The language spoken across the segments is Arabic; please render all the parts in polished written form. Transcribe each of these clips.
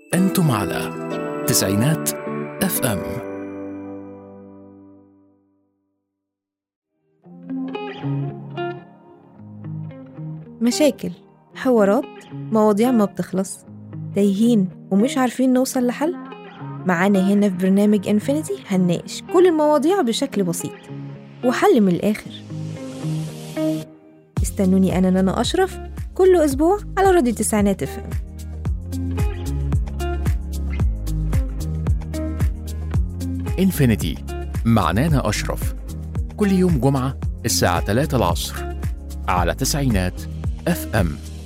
أنتم على تسعينات FM. مشاكل، حوارات، مواضيع ما بتخلص، تايهين ومش عارفين نوصل لحل. معانا هنا في برنامج انفينيتي هنناقش كل المواضيع بشكل بسيط وحل من الآخر. استنوني أنا نانا أشرف كل أسبوع على راديو تسعينات FM. انفينيتي مع نانا أشرف كل يوم جمعة الساعة 3 العصر على تسعينات FM.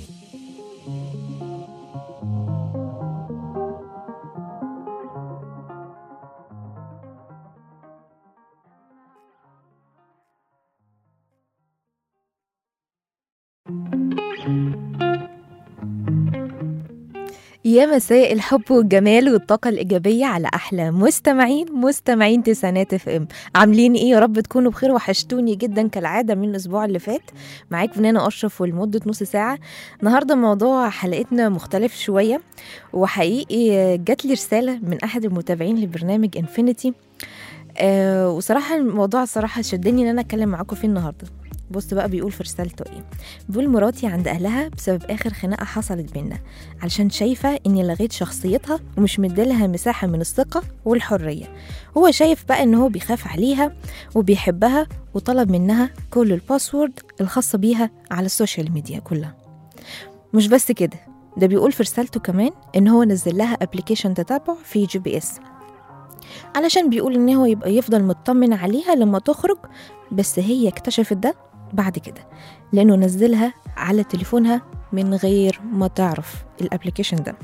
يا مساء الحب والجمال والطاقة الإيجابية على أحلى مستمعين تسعينات FM. عاملين إيه؟ يا رب تكونوا بخير، وحشتوني جدا كالعادة من الأسبوع اللي فات. معاك نانا أشرف ولمدة نص ساعة. النهاردة موضوع حلقتنا مختلف شوية، وحقيقي جات لي رسالة من أحد المتابعين لبرنامج انفينيتي، وصراحة الموضوع صراحة شدني إن أنا أتكلم معاكم فيه النهاردة. بص بقى بيقول في رسالته ايه. بيقول: مراتي عند اهلها بسبب اخر خناقه حصلت بينا، علشان شايفه اني لغيت شخصيتها ومش مديلها مساحه من الثقه والحريه. هو شايف بقى ان هو بيخاف عليها وبيحبها، وطلب منها كل الباسورد الخاصه بيها على السوشيال ميديا كلها. مش بس كده، ده بيقول في رسالته كمان ان هو نزل لها ابلكيشن تتبع في GPS، علشان بيقول ان هو يبقى يفضل مطمن عليها لما تخرج. بس هي اكتشفت ده بعد كده، لأنه نزلها على تليفونها من غير ما تعرف الابليكيشن ده.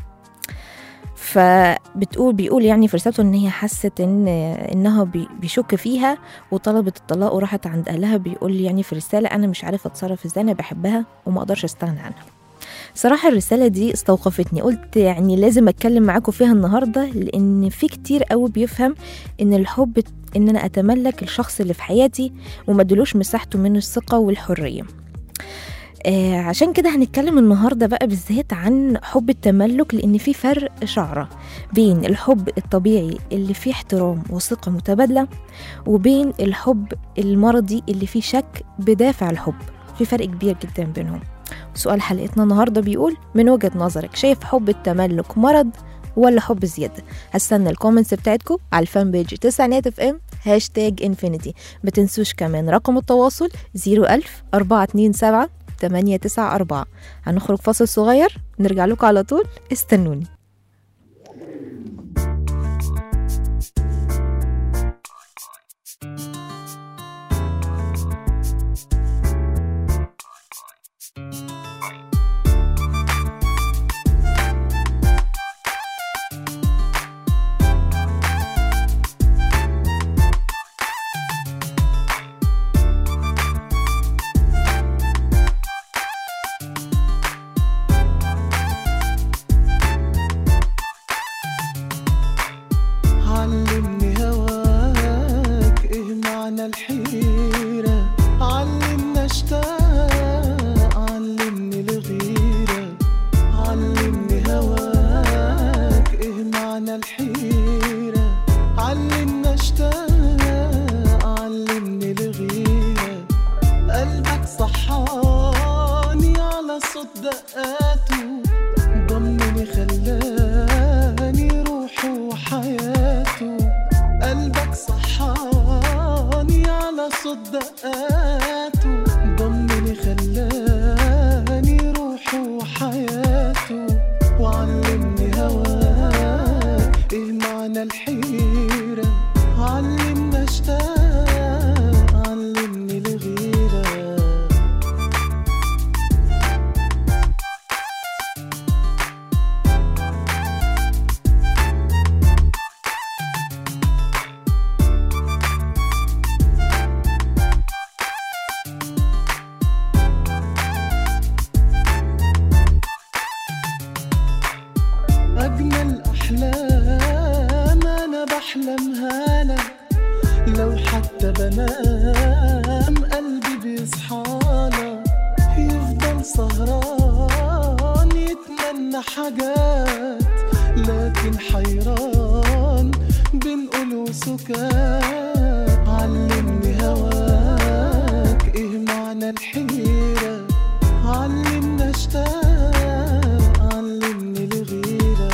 بيقول يعني في رسالته ان هي حست انها بيشك فيها وطلبت الطلاق وراحت عند اهلها. بيقول يعني في الرسالة: انا مش عارف اتصرف ازاي، انا بحبها وما اقدرش استغنى عنها. صراحة الرسالة دي استوقفتني، قلت يعني لازم اتكلم معاكم فيها النهاردة، لان في كتير قوي بيفهم ان الحب ان انا اتملك الشخص اللي في حياتي وما ادلوش مساحته من الثقة والحرية. عشان كده هنتكلم النهاردة بقى بالذات عن حب التملك، لان في فرق شعرة بين الحب الطبيعي اللي فيه احترام وثقة متبادلة، وبين الحب المرضي اللي فيه شك بدافع الحب. في فرق كبير جدا بينهم. سؤال حلقتنا النهاردة بيقول: من وجهة نظرك شايف حب التملك مرض ولا حب زيادة؟ هستنى الكومنتس بتاعتكم على الفان بيج تسعينات FM #infinity. بتنسوش كمان رقم التواصل 01000 427 894. هنخرج فاصل صغير، نرجع لكم على طول، استنوني. حاجات لكن حيران بين قول وسكات. علمني هواك ايه معنى الحيرة، علمنا اشتاق، علمني الغيرة.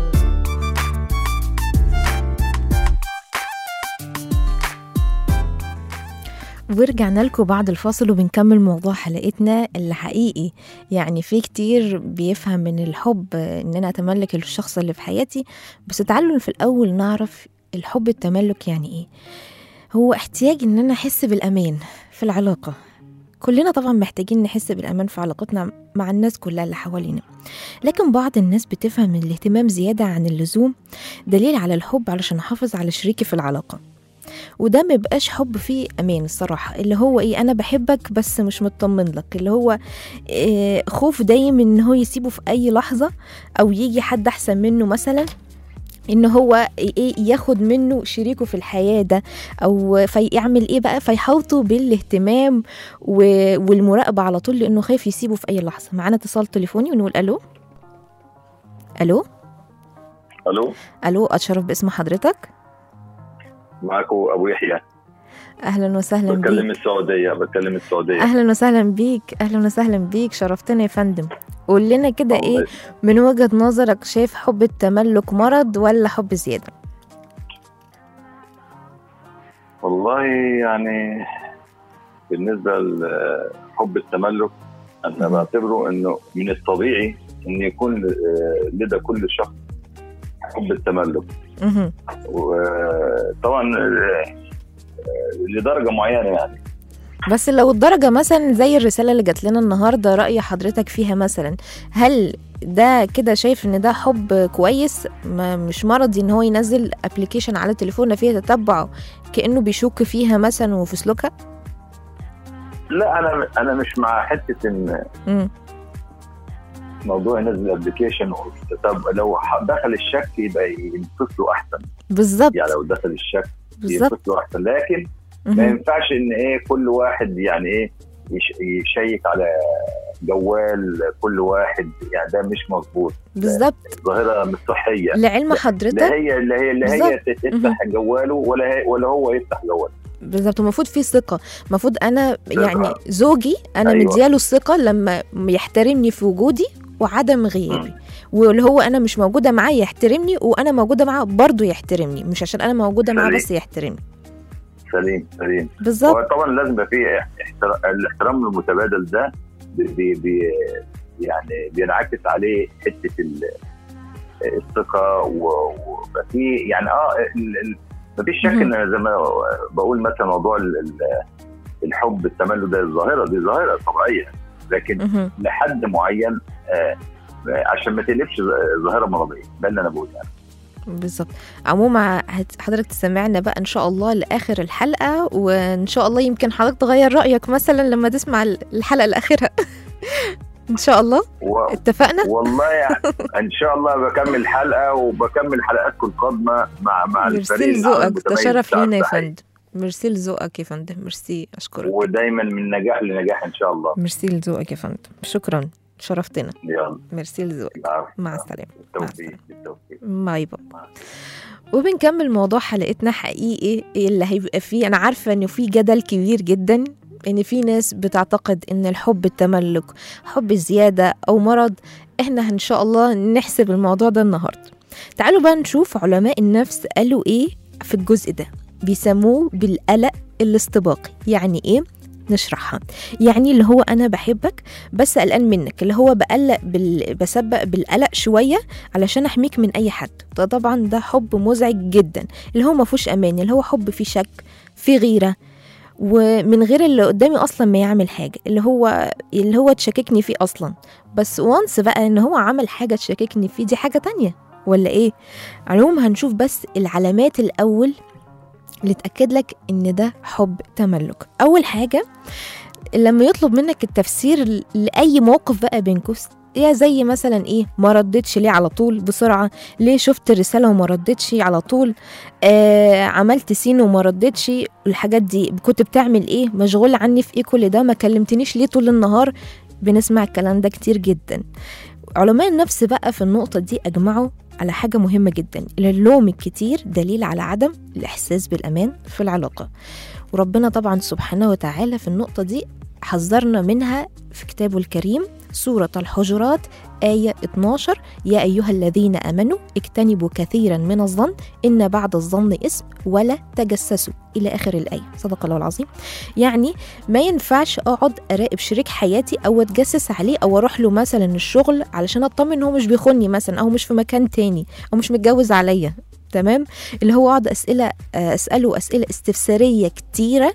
ورجعنا لكم بعد الفاصل وبنكمل موضوع حلقتنا اللي حقيقي يعني في كتير بيفهم من الحب ان انا اتملك الشخص اللي في حياتي، بس تعالوا في الاول نعرف الحب التملك يعني ايه. هو احتياج ان انا احس بالامان في العلاقة. كلنا طبعا محتاجين نحس بالامان في علاقتنا مع الناس كلها اللي حوالينا، لكن بعض الناس بتفهم ان الاهتمام زيادة عن اللزوم دليل على الحب علشان احافظ على شريكي في العلاقة، وده ما يبقاش حب فيه امان الصراحه. اللي هو ايه، انا بحبك بس مش مطمن لك، اللي هو خوف دايم ان هو يسيبه في اي لحظه، او يجي حد احسن منه مثلا ان هو ايه ياخد منه شريكه في الحياه ده، او فيعمل ايه بقى، فيحوطه بالاهتمام والمراقبه على طول، لانه خايف يسيبه في اي لحظه. معانا اتصال تليفوني ونقول الو. الو الو الو، اتشرف باسم حضرتك. معاكم ابو يحيى. اهلا وسهلا بيك. بكلم السعوديه. اهلا وسهلا بيك، شرفتنا يا فندم. قول لنا كده ايه من وجهة نظرك، شايف حب التملك مرض ولا حب زيادة؟ والله يعني بالنسبه لحب التملك انا بعتبره انه من الطبيعي ان يكون لدى كل شخص حب التملك. وطبعا لدرجه معينه يعني. بس لو الدرجه مثلا زي الرساله اللي جات لنا النهارده، راي حضرتك فيها مثلا، هل ده كده شايف ان ده حب كويس مش مرضي ان هو ينزل ابلكيشن على تليفونه فيها تتبعه كانه بيشك فيها مثلا وفي سلوكها؟ لا انا مش مع حته ان موضوع ينزل ابلكيشن. طب لو دخل الشك يبقى ينفص له احسن. بالظبط، يعني لو دخل الشك ينفص له احسن، لكن ما ينفعش ان كل واحد يعني يشيك على جوال كل واحد، يعني ده مش مظبوط. بالظبط، ظاهره مش صحيه. لعلم حضرتك لا هي تفتح جواله ولا هو يفتح جواله. بالظبط. المفروض في ثقه، المفروض انا يعني زوجي انا مدياله الثقه لما يحترمني في وجودي وعدم غيابي، واللي هو انا مش موجوده معاه يحترمني، وانا موجوده معاه برضه يحترمني، مش عشان انا موجوده معاه بس يحترمني. سليم بالظبط. طبعا لازم يبقى في الاحترام المتبادل ده يعني بينعكس عليه حته الثقه، وفي يعني مفيش شك ان زي ما بقول مثلا موضوع الحب التملك ده دي ظاهره طبيعيه، لكن لحد معين عشان ما تقلبش ظاهره مرضيه. ده اللي انا بقوله يعني. بالظبط. عموما حضرتك تسمعنا بقى ان شاء الله لاخر الحلقه، وان شاء الله يمكن حضرتك تغير رايك مثلا لما تسمع الحلقه الاخيره. ان شاء الله. اتفقنا والله يعني ان شاء الله بكمل الحلقه وبكمل حلقاتكم القادمه مع الفريق. ميرسي لذوقك، تشرف لينا يا فندم. ميرسي لذوقك يا فندم، ميرسي، اشكرك. ودايما من نجاح لنجاح ان شاء الله. ميرسي لذوقك يا فندم، شكرا، شرفتنا. يلا ميرسي لذوقك، مع السلامه. بالتوفيق. باي باي. وبنكمل موضوع حلقتنا حقيقي اللي هيبقى فيه، انا عارفه انه في جدل كبير جدا، ان في ناس بتعتقد ان الحب التملك حب زياده او مرض. احنا ان شاء الله نحسب الموضوع ده النهارده. تعالوا بقى نشوف علماء النفس قالوا ايه في الجزء ده. بيسموه بالقلق الاستباقي. يعني ايه؟ نشرحها. يعني اللي هو انا بحبك بس قلقان منك، اللي هو بسبق بالقلق شويه علشان احميك من اي حد. ده طبعا ده حب مزعج جدا، اللي هو ما فيهوش امان، اللي هو حب فيه شك، فيه غيره، ومن غير اللي قدامي اصلا ما يعمل حاجه، اللي هو تشككني فيه اصلا. بس وانس بقى ان هو عمل حاجه تشككني فيه، دي حاجه تانية ولا ايه؟ علوم هنشوف بس العلامات الاول اللي تأكد لك ان ده حب تملك. اول حاجه لما يطلب منك التفسير لاي موقف بقى بينكم، يا زي مثلا ايه، ما ردتش ليه على طول بسرعه، ليه شفت الرساله وما ردتش على طول، عملت سين وما ردتش، الحاجات دي، كنت بتعمل ايه، مشغول عني في ايه كل ده، ما كلمتنيش ليه طول النهار. بنسمع الكلام ده كتير جدا. علماء النفس بقى في النقطه دي اجمعوا على حاجة مهمة جدا، اللوم الكتير دليل على عدم الإحساس بالأمان في العلاقة. وربنا طبعا سبحانه وتعالى في النقطة دي حذرنا منها في كتابه الكريم، سورة الحجرات آية 12: يا أيها الذين آمنوا اجتنبوا كثيرا من الظن إن بعد الظن إثم ولا تجسسوا، إلى آخر الآية. صدق الله العظيم. يعني ما ينفعش أقعد أراقب شريك حياتي أو أتجسس عليه، أو أروح له مثلا الشغل علشان أطمن إن هو مش بيخوني مثلا، أو مش في مكان تاني، أو مش متجوز عليا. تمام؟ اللي هو أقعد أسأله أسئلة استفسارية كتيرة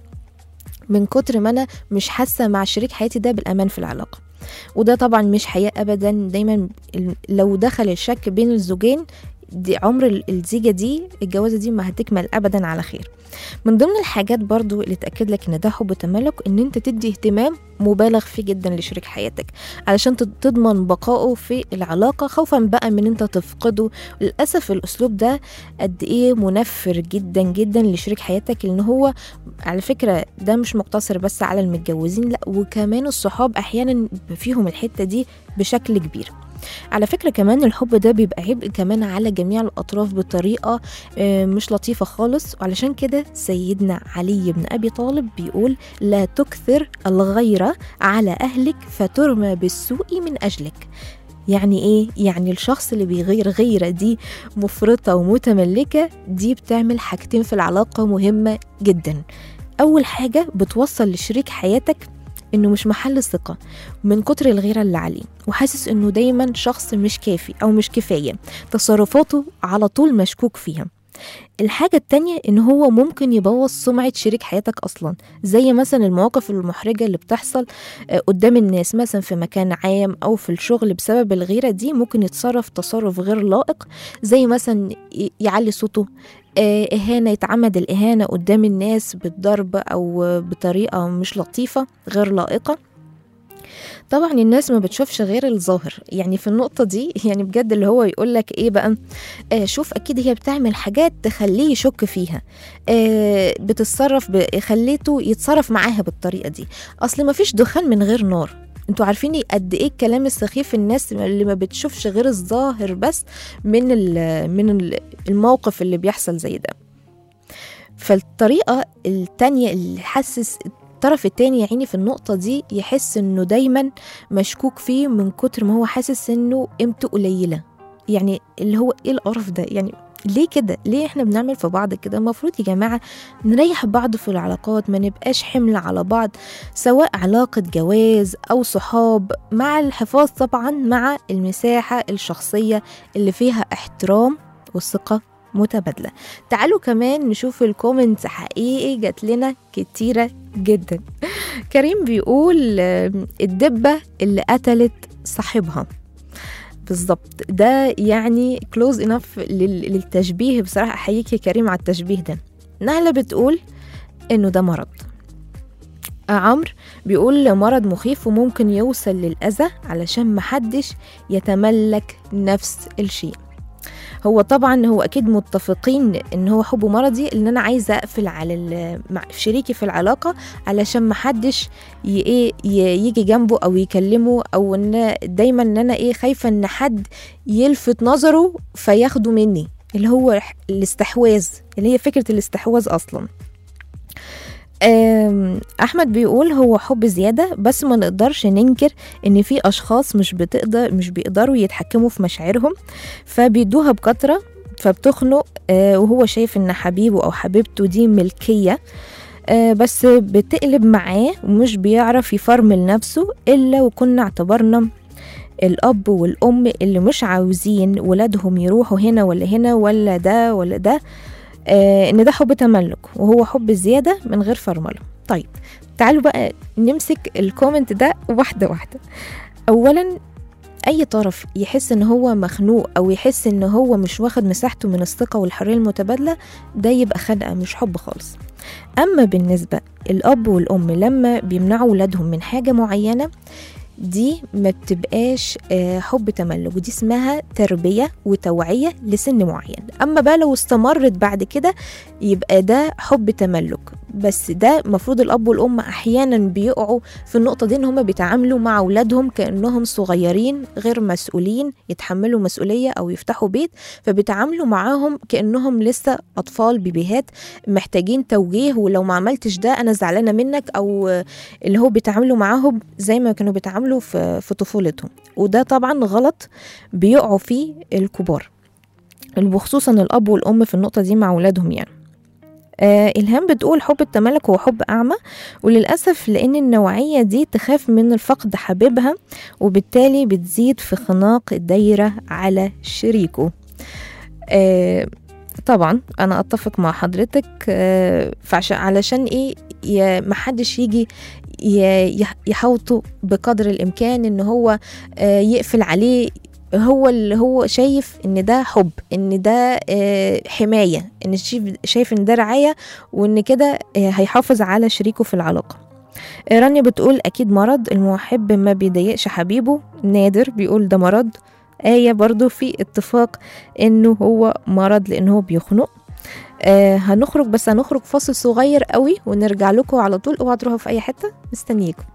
من كتر ما أنا مش حاسة مع شريك حياتي ده بالأمان في العلاقة. وده طبعا مش حياة أبدا. دايما لو دخل الشك بين الزوجين، دي عمر الزيجة دي، الجوازة دي ما هتكمل أبدا على خير. من ضمن الحاجات برضو اللي تأكد لك ان ده حب تملك، ان انت تدي اهتمام مبالغ فيه جدا لشريك حياتك علشان تضمن بقائه في العلاقة، خوفا بقى من انت تفقده. للأسف الأسلوب ده قد ايه منفر جدا جدا لشريك حياتك، لان هو على فكرة ده مش مقتصر بس على المتجوزين، لا وكمان الصحاب احيانا فيهم الحتة دي بشكل كبير. على فكرة كمان الحب ده بيبقى عبء كمان على جميع الأطراف بطريقة مش لطيفة خالص. وعلشان كده سيدنا علي بن أبي طالب بيقول: لا تكثر الغيرة على أهلك فترمى بالسوء من أجلك. يعني إيه؟ يعني الشخص اللي بيغير غيرة دي مفرطة ومتملكة، دي بتعمل حاجتين في العلاقة مهمة جدا. أول حاجة بتوصل لشريك حياتك انه مش محل ثقة من كتر الغيرة اللي عليه، وحاسس انه دايما شخص مش كافي او مش كفاية، تصرفاته على طول مشكوك فيها. الحاجة التانية ان هو ممكن يبوظ سمعة شريك حياتك اصلا، زي مثلا المواقف المحرجة اللي بتحصل قدام الناس مثلا في مكان عام او في الشغل. بسبب الغيرة دي ممكن يتصرف تصرف غير لائق، زي مثلا يعلي صوته، إهانة، يتعمد الإهانة قدام الناس بالضرب أو بطريقة مش لطيفة غير لائقة. طبعا الناس ما بتشوفش غير الظاهر يعني في النقطة دي، يعني بجد اللي هو يقولك إيه بقى، شوف أكيد هي بتعمل حاجات تخليه يشك فيها، بتتصرف خليته يتصرف معاها بالطريقة دي، أصل ما فيش دخان من غير نار. انتوا عارفين قد ايه الكلام السخيف الناس اللي ما بتشوفش غير الظاهر بس من الموقف اللي بيحصل زي ده. فالطريقة التانية اللي حسس الطرف التاني يعني في النقطة دي يحس انه دايما مشكوك فيه من كتر ما هو حاسس انه قيمته قليلة. يعني اللي هو ايه القرف ده، يعني ليه كده؟ ليه احنا بنعمل في بعض كده؟ المفروض يا جماعة نريح بعض في العلاقات، ما نبقاش حمل على بعض، سواء علاقة جواز أو صحاب، مع الحفاظ طبعا مع المساحة الشخصية اللي فيها احترام والثقة متبادلة. تعالوا كمان نشوف الكومنت، حقيقي جات لنا كتيرة جدا. كريم بيقول: الدبة اللي قتلت صاحبها. بالظبط، ده يعني كلوز انف للتشبيه. بصراحة أحييك يا كريم على التشبيه ده. نهلة بتقول إنه ده مرض. عمرو بيقول مرض مخيف وممكن يوصل للأذى علشان محدش يتملك نفس الشيء. هو طبعا هو أكيد متفقين إن هو حب مرضي، إن أنا عايزة أقفل على شريكي في العلاقة علشان محدش يجي جنبه أو يكلمه، أو إن دايما إن أنا خايفة إن حد يلفت نظره فياخده مني، اللي هو الاستحواذ، اللي هي فكرة الاستحواذ أصلا. أحمد بيقول هو حب زيادة، بس ما نقدرش ننكر إن في أشخاص مش بيقدروا يتحكموا في مشاعرهم فبيدوها بكترة فبتخنق، وهو شايف إن حبيبه أو حبيبته دي ملكية، بس بتقلب معاه ومش بيعرف يفرمل نفسه إلا وكنا اعتبرنا الأب والأم اللي مش عاوزين ولادهم يروحوا هنا ولا هنا ولا ده ولا ده، ان ده حب تملك وهو حب زيادة من غير فرمله. طيب تعالوا بقى نمسك الكومنت ده واحدة واحدة. اولا اي طرف يحس ان هو مخنوق او يحس ان هو مش واخد مساحته من الثقة والحرية المتبادلة، ده يبقى خنقة مش حب خالص. اما بالنسبة الاب والام لما بيمنعوا ولادهم من حاجة معينة، دي ما بتبقاش حب تملك، ودي اسمها تربية وتوعية لسن معين. أما بقى لو استمرت بعد كده يبقى ده حب تملك، بس ده مفروض الأب والأم أحيانا بيقعوا في النقطة دي، إن هم بيتعاملوا مع أولادهم كأنهم صغيرين غير مسؤولين يتحملوا مسؤولية أو يفتحوا بيت، فبيتعاملوا معاهم كأنهم لسه أطفال بيبيهات محتاجين توجيه، ولو ما عملتش ده أنا زعلانة منك، أو اللي هو بيتعاملوا معاهم زي ما كانوا بيتعاملوا في طفولتهم. وده طبعا غلط بيقعوا فيه الكبار، وخصوصا الأب والأم في النقطة دي مع أولادهم يعني. إلهام بتقول حب التملك هو حب أعمى، وللأسف لأن النوعية دي تخاف من الفقد حبيبها، وبالتالي بتزيد في خناق الدايرة على شريكه. طبعا أنا أتفق مع حضرتك، علشان إيه محدش يجي يحوطه بقدر الإمكان إن هو يقفل عليه، هو اللي هو شايف ان ده حب، ان ده حماية، ان شايف ان ده رعاية، وان كده هيحافظ على شريكه في العلاقة. رانيا بتقول اكيد مرض، المحب ما بيضايقش حبيبه. نادر بيقول ده مرض. آية برضو في اتفاق انه هو مرض لانه بيخنق. هنخرج فاصل صغير قوي ونرجع لكم على طول، اوعوا تروحوا في اي حتة، مستنيكم.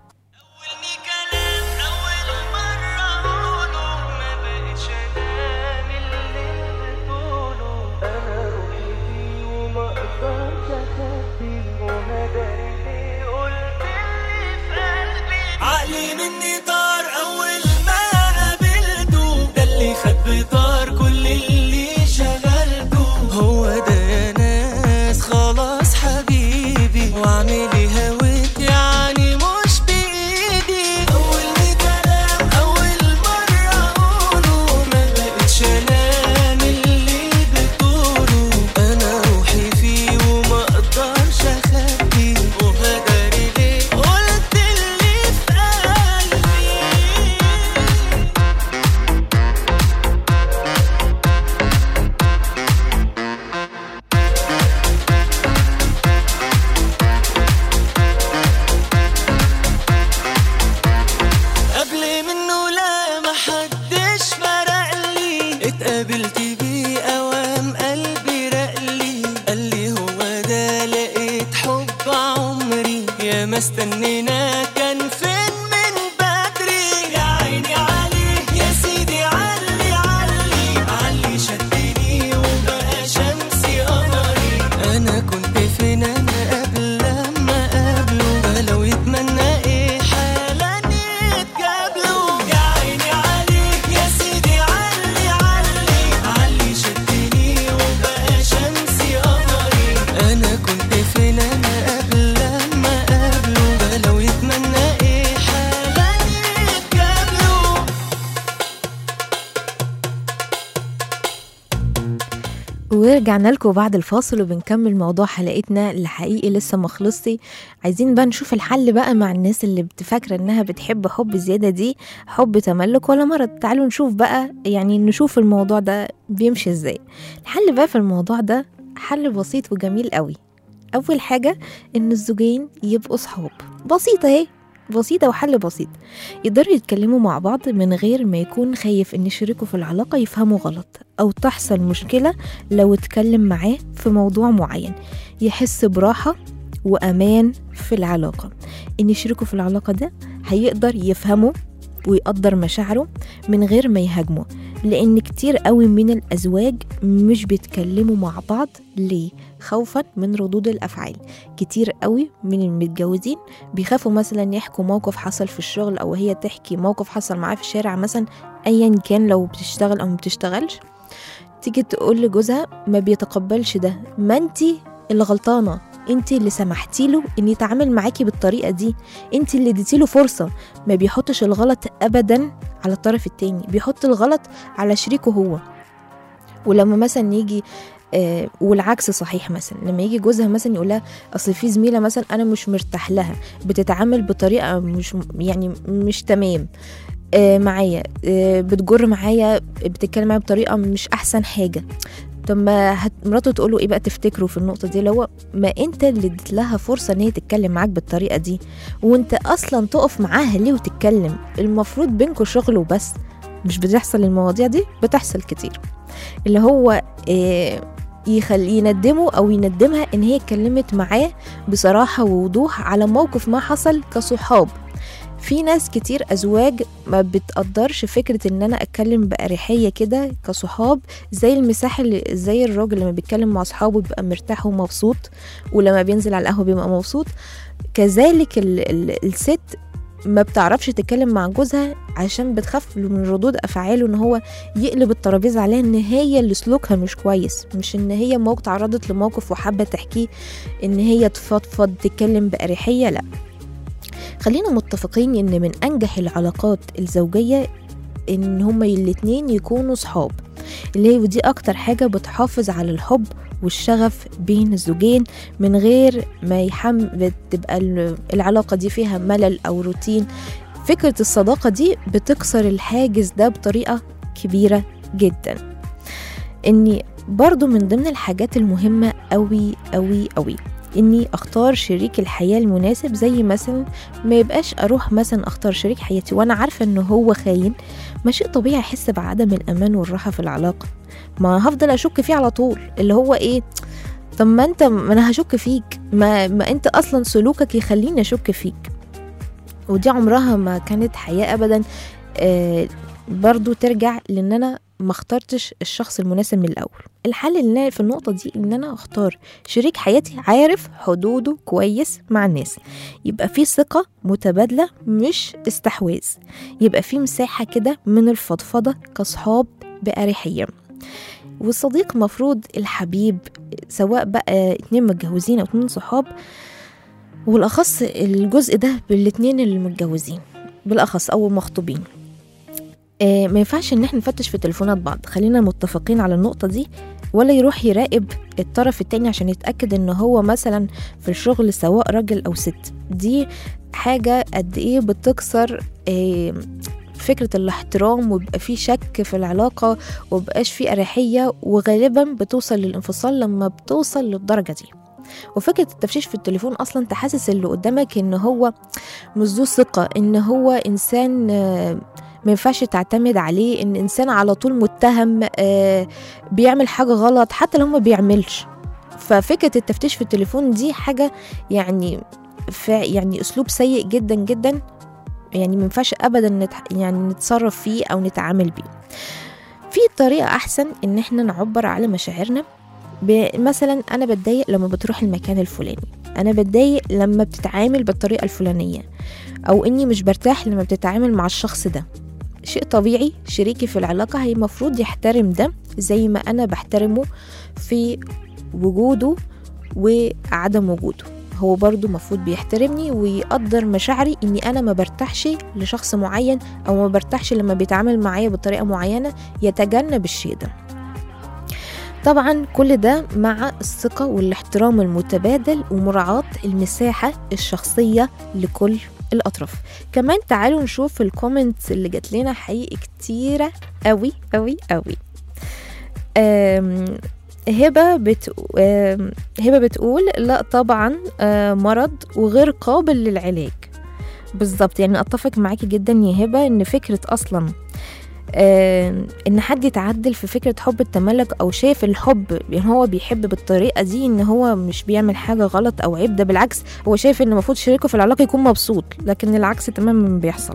عقلي مني طار أول ما قابلته، ده اللي خد بطار كل اللي شغلته. هو ده يا ناس خلاص حبيبي، وعملي هويت يعني مش بإيدي. أول كلام أول مرة أقوله، ما بقتش أنام اللي بتقوله. أنا روحي فيه وما أقدرش أخبيه، وهداري ليه قلت اللي في قلبي. قبل منه لا محدش فرقلي، اتقابلت بيه اوام قلبي رقلي. قالي هو ده لقيت حب عمري، يا ما استنينا كان فين من بدري. يا عيني عليه يا سيدي، علي علي علي شدني وبقى شمسي قمري. انا كنت فين انا قبل لما قابله، ده لو يتمنى ايه حالا يتقابلوا. يا عيني عليه يا سيدي، علي علي علي شدني وبقى شمسي قمري. انا كنت فين انا قبل لما قابله، ده لو يتمنى ايه حالا يتقابلوا. ورجعنا لكم بعد الفاصل وبنكمل موضوع حلقتنا اللي حقيقي لسه مخلصي. عايزين بقى نشوف الحل بقى مع الناس اللي بتفكر انها بتحب حب زيادة دي حب تملك ولا مرض. تعالوا نشوف بقى، يعني نشوف الموضوع ده بيمشي ازاي. الحل بقى في الموضوع ده حل بسيط وجميل قوي. اول حاجة ان الزوجين يبقوا صحاب، بسيطة اهي، بسيطة وحل بسيط. يقدروا يتكلموا مع بعض من غير ما يكون خايف ان شريكه في العلاقة يفهموا غلط او تحصل مشكلة لو اتكلم معاه في موضوع معين. يحس براحة وامان في العلاقة، ان شريكه في العلاقة ده هيقدر يفهمه ويقدر مشاعره من غير ما يهاجمه. لان كتير قوي من الازواج مش بيتكلموا مع بعض ليه؟ خوفا من ردود الافعال. كتير قوي من المتجوزين بيخافوا مثلا يحكوا موقف حصل في الشغل، او هي تحكي موقف حصل معاه في الشارع مثلا، ايا كان لو بتشتغل او ما بتشتغلش، تيجي تقول لجوزها ما بيتقبلش ده، ما انتي اللي غلطانة، انتي اللي سمحتي له ان يتعامل معاكي بالطريقة دي، انتي اللي اديتي له فرصة. ما بيحطش الغلط ابدا على الطرف التاني، بيحط الغلط على شريكه هو. ولما مثلا يجي والعكس صحيح، مثلا لما يجي جوزها مثلا يقولها اصل في زميلة مثلا انا مش مرتاح لها، بتتعامل بطريقة مش تمام معايا، بتجر معايا، بتتكلم معايا بطريقة مش احسن حاجة. طب ما مراته تقول له ايه بقى تفتكروا في النقطه دي؟ لو ما انت اللي اديت لها فرصه ان هي تتكلم معاك بالطريقه دي، وانت اصلا تقف معاها ليه وتتكلم؟ المفروض بينكم شغل وبس. مش بتحصل المواضيع دي، بتحصل كتير. اللي هو يندمه أو يندمها إن هي اتكلمت معاه بصراحة ووضوح على موقف ما حصل كصحاب. في ناس كتير أزواج ما بتقدرش فكرة إن أنا أتكلم بأريحية كده كصحاب، زي المساحة اللي زي الراجل لما بيتكلم مع أصحابه بيبقى مرتاح ومبسوط، ولما بينزل على القهوة بيبقى مبسوط. كذلك الست ما بتعرفش تتكلم مع جوزها عشان بتخاف من ردود أفعاله إن هو يقلب الترابيزة عليها إن هي اللي سلوكها مش كويس، مش إن هي تعرضت لموقف وحابة تحكيه إن هي تفضفض تتكلم بأريحية. لأ، خلينا متفقين إن من أنجح العلاقات الزوجية إن هما الاتنين يكونوا صحاب، اللي هي ودي أكتر حاجة بتحافظ على الحب والشغف بين الزوجين من غير ما بتبقى العلاقة دي فيها ملل أو روتين. فكرة الصداقة دي بتكسر الحاجز ده بطريقة كبيرة جدا. إني برضو من ضمن الحاجات المهمة قوي قوي قوي إني أختار شريك الحياة المناسب، زي مثلا ما يبقاش أروح مثلا أختار شريك حياتي وأنا عارفة إنه هو خاين. ما شيء طبيعي أحس بعدم الأمان والراحة في العلاقة، ما هفضل أشك فيه على طول، اللي هو إيه، طب ما أنا هشك فيك، ما أنت أصلا سلوكك يخليني أشك فيك. ودي عمرها ما كانت حياة أبدا. برضو ترجع لأن أنا ما اخترتش الشخص المناسب من الأول. الحل اللي في النقطة دي إن أنا أختار شريك حياتي عارف حدوده كويس مع الناس، يبقى فيه ثقة متبادلة مش استحواذ، يبقى فيه مساحة كده من الفضفضة كصحاب بأريحية. والصديق مفروض الحبيب، سواء بقى 2 متجوزين أو 2 صحاب، والأخص الجزء ده بالاتنين المتجوزين بالأخص أو مخطوبين. ما ينفعش ان احنا نفتش في تليفونات بعض، خلينا متفقين على النقطة دي، ولا يروح يراقب الطرف التاني عشان يتأكد ان هو مثلا في الشغل سواء راجل او ست. دي حاجة قد ايه بتكسر فكرة الاحترام، ويبقى فيه شك في العلاقة ومبقاش فيه أريحية، وغالبا بتوصل للانفصال لما بتوصل للدرجة دي. وفكرة التفتيش في التليفون أصلا تحسس اللي قدامك إن هو مش ذو ثقة، إن هو إنسان ما ينفعش تعتمد عليه، إن إنسان على طول متهم بيعمل حاجة غلط حتى لو ما بيعملش. ففكرة التفتيش في التليفون دي حاجة يعني أسلوب سيء جدا جدا، يعني ما ينفعش أبدا نتصرف فيه أو نتعامل بيه. في طريقة أحسن إن إحنا نعبر على مشاعرنا، مثلا أنا بتضايق لما بتروح المكان الفلاني، أنا بتضايق لما بتتعامل بالطريقة الفلانية، أو إني مش برتاح لما بتتعامل مع الشخص ده. شيء طبيعي، شريكي في العلاقة هي مفروض يحترم ده زي ما أنا بحترمه في وجوده وعدم وجوده. هو برضو مفروض بيحترمني ويقدر مشاعري إني أنا ما برتاحش لشخص معين، أو ما برتاحش لما بيتعامل معايا بطريقة معينة، يتجنب الشيء ده. طبعا كل ده مع الثقة والاحترام المتبادل ومراعاة المساحة الشخصية لكل الأطراف. كمان تعالوا نشوف الكومنتس اللي جات لنا، حقيقي كتيرة قوي قوي قوي. هبة بتقول لا طبعا مرض وغير قابل للعلاج. بالظبط، يعني أتفق معاكي جدا يا هبة إن فكرة أصلا ان حد يتعدل في فكرة حب التملك، او شايف الحب يعني هو بيحب بالطريقة دي ان هو مش بيعمل حاجة غلط او عيب، ده بالعكس هو شايف ان المفروض شريكه في العلاقة يكون مبسوط، لكن العكس تماما بيحصل.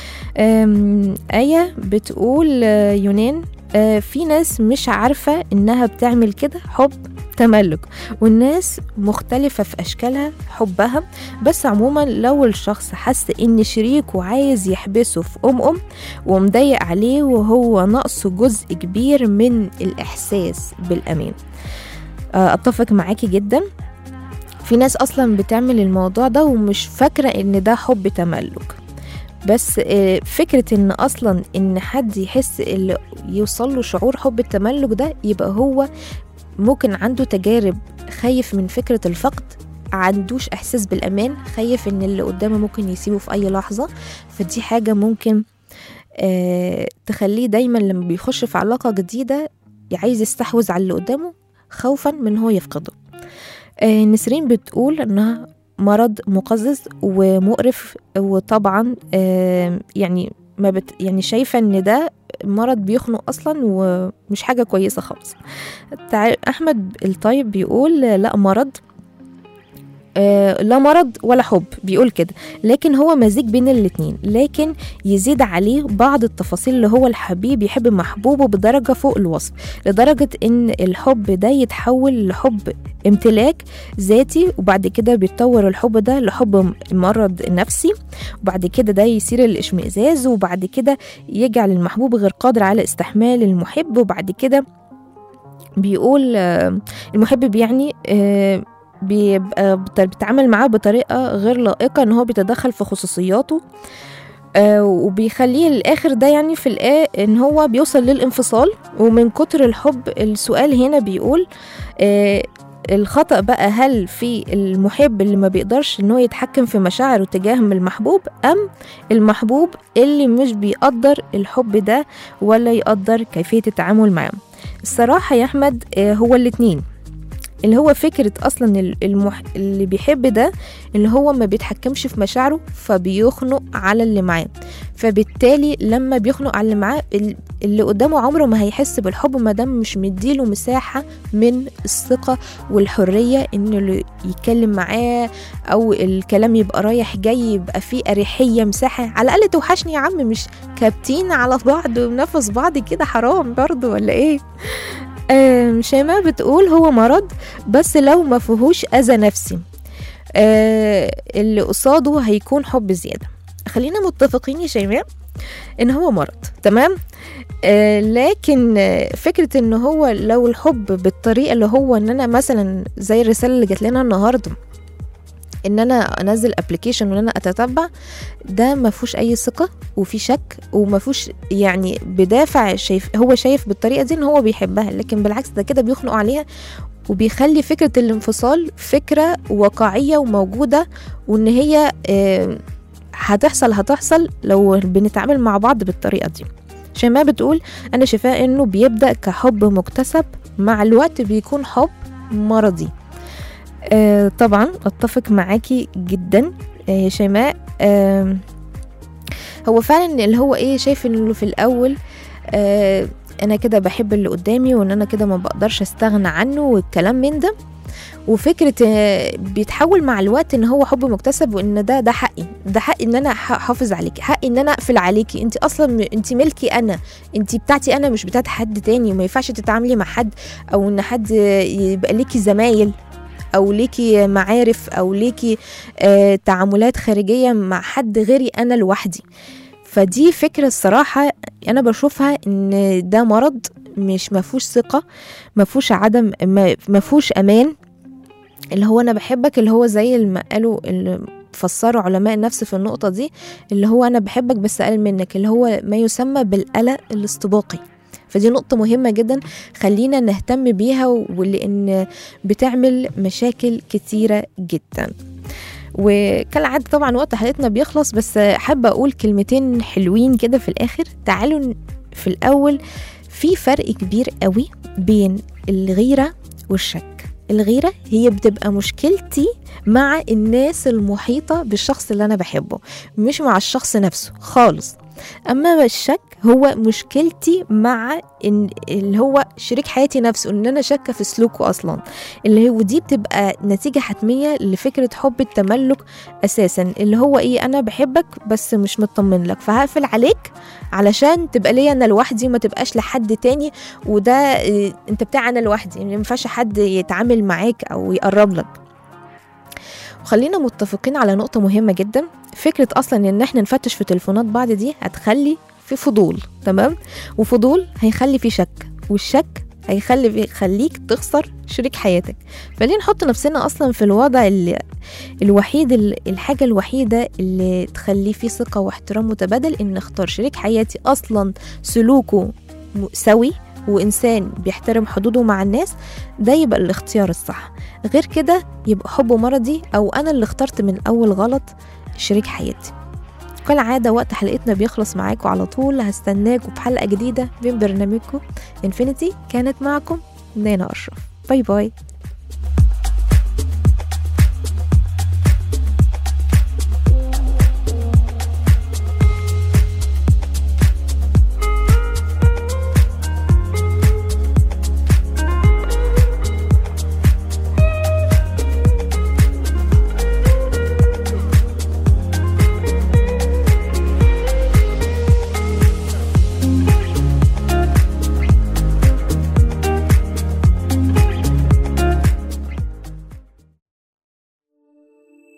آية بتقول يونان في ناس مش عارفة انها بتعمل كده حب تملك، والناس مختلفة في أشكالها حبها. بس عموما لو الشخص حس إن شريكه عايز يحبسه في ومضايق عليه وهو نقصه جزء كبير من الإحساس بالأمان. أتفق معاكي جدا، في ناس أصلا بتعمل الموضوع ده ومش فاكرة إن ده حب تملك. بس فكرة إن أصلا إن حد يحس اللي يوصل له شعور حب التملك ده، يبقى هو ممكن عنده تجارب، خايف من فكرة الفقد، عندوش إحساس بالأمان، خايف إن اللي قدامه ممكن يسيبه في أي لحظة. فدي حاجة ممكن تخليه دايما لما بيخش في علاقة جديدة عايز يستحوذ على اللي قدامه خوفا من هو يفقده. نسرين بتقول إنها مرض مقزز ومقرف، وطبعا يعني يعني شايفة ان ده مرض بيخنق اصلا ومش حاجة كويسة خالص. احمد الطيب بيقول لا مرض، لا مرض ولا حب، بيقول كده، لكن هو مزيج بين الاتنين، لكن يزيد عليه بعض التفاصيل اللي هو الحبيب يحب محبوبه بدرجة فوق الوصف، لدرجة ان الحب ده يتحول لحب امتلاك ذاتي، وبعد كده بيتطور الحب ده لحب مرض نفسي، وبعد كده ده يصير الاشمئزاز، وبعد كده يجعل المحبوب غير قادر على استحمال المحب، وبعد كده بيقول المحب يعني بيبقى بيتعامل معاه بطريقة غير لائقة، ان هو بيتدخل في خصوصياته، وبيخليه الاخر ده يعني في ان هو بيوصل للانفصال. ومن كتر الحب، السؤال هنا بيقول الخطأ بقى هل في المحب اللي ما بيقدرش ان هو يتحكم في مشاعره تجاه المحبوب، ام المحبوب اللي مش بيقدر الحب ده ولا يقدر كيفية التعامل معاه؟ الصراحة يا احمد هو الاتنين، اللي هو فكرة أصلا اللي بيحب ده اللي هو ما بيتحكمش في مشاعره، فبيخنق على اللي معاه، فبالتالي لما بيخنق على اللي معاه اللي قدامه عمره ما هيحس بالحب ما دام مش مديله مساحة من الثقة والحرية إنه يتكلم معاه، أو الكلام يبقى رايح جاي، يبقى فيه أريحية، مساحة على الأقل توحشني يا عم، مش كابتين على بعض ونفس بعض كده، حرام برضو ولا إيه؟ شيماء بتقول هو مرض بس لو ما فيهوش أذى نفسي اللي قصاده هيكون حب زيادة. خلينا متفقين يا شيماء ان هو مرض، تمام، لكن فكرة ان هو لو الحب بالطريقة اللي هو ان انا مثلا زي الرسالة اللي جات لنا النهاردة ان انا انزل ابليكيشن وان انا اتتبع، ده ما فيهوش اي ثقه وفي شك وما فيهوش يعني بدافع، هو شايف بالطريقه دي ان هو بيحبها، لكن بالعكس ده كده بيخنق عليها وبيخلي فكره الانفصال فكره واقعيه وموجوده، وان هي هتحصل لو بنتعامل مع بعض بالطريقه دي. شيماء بتقول انا شايفاه انه بيبدا كحب مكتسب، مع الوقت بيكون حب مرضي. طبعا اتفق معاكي جدا يا شيماء. هو فعلا اللي هو شايف انه في الاول انا كده بحب اللي قدامي، وان انا كده ما بقدرش استغنى عنه والكلام من ده، وفكرة بيتحول مع الوقت ان هو حب مكتسب، وان ده حقي، ده حقي ان انا احافظ عليكي، حقي ان انا اقفل عليكي، انت اصلا انت ملكي انا، انت بتاعتي انا مش بتاعت حد تاني، وما ينفعش تتعاملي مع حد او ان حد يبقى ليكي زمايل او ليكي معارف او ليكي تعاملات خارجية مع حد غيري انا لوحدي. فدي فكرة الصراحة انا بشوفها ان ده مرض، مش مفهوش ثقة، مفهوش عدم، مفهوش امان، اللي هو انا بحبك، اللي هو زي ما قالوا اللي فسروا علماء النفس في النقطة دي، اللي هو انا بحبك بس اقل منك، اللي هو ما يسمى بالقلق الاستباقي. فدي نقطة مهمة جدا خلينا نهتم بيها، ولأن بتعمل مشاكل كتيرة جدا. وكالعادة طبعا وقت حلقتنا بيخلص، بس حابة أقول كلمتين حلوين كده في الآخر. تعالوا في الأول، في فرق كبير قوي بين الغيرة والشك. الغيرة هي بتبقى مشكلتي مع الناس المحيطة بالشخص اللي أنا بحبه، مش مع الشخص نفسه خالص. أما الشك هو مشكلتي مع إن اللي هو شريك حياتي نفسه، إن أنا شاكة في سلوكه أصلا، اللي هو دي بتبقى نتيجة حتمية لفكرة حب التملك أساسا، اللي هو أنا بحبك بس مش مطمن لك، فهقفل عليك علشان تبقى ليا أنا لوحدي وما تبقاش لحد تاني، وده أنت بتاع أنا لوحدي، يعني ما ينفعش حد يتعامل معاك أو يقرب لك. وخلينا متفقين على نقطة مهمة جدا، فكرة أصلا إن احنا نفتش في تليفونات بعض دي هتخلي في فضول، تمام، وفضول هيخلي في شك، والشك هيخليك تخسر شريك حياتك. فليه نحط نفسنا أصلا في الوضع الوحيد، الحاجة الوحيدة اللي تخلي فيه ثقة واحترام متبادل، إن نختار شريك حياتي أصلا سلوكه سوي وإنسان بيحترم حدوده مع الناس، ده يبقى الاختيار الصح. غير كده يبقى حبه مرضي، أو أنا اللي اخترت من الأول غلط شريك حياتي. كالعادة وقت حلقتنا بيخلص معاكم على طول، هستناكم في حلقة جديدة من برنامجكم انفينيتي. كانت معكم نانا أشرف، باي باي.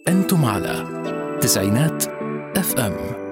أنتم على تسعينات اف ام.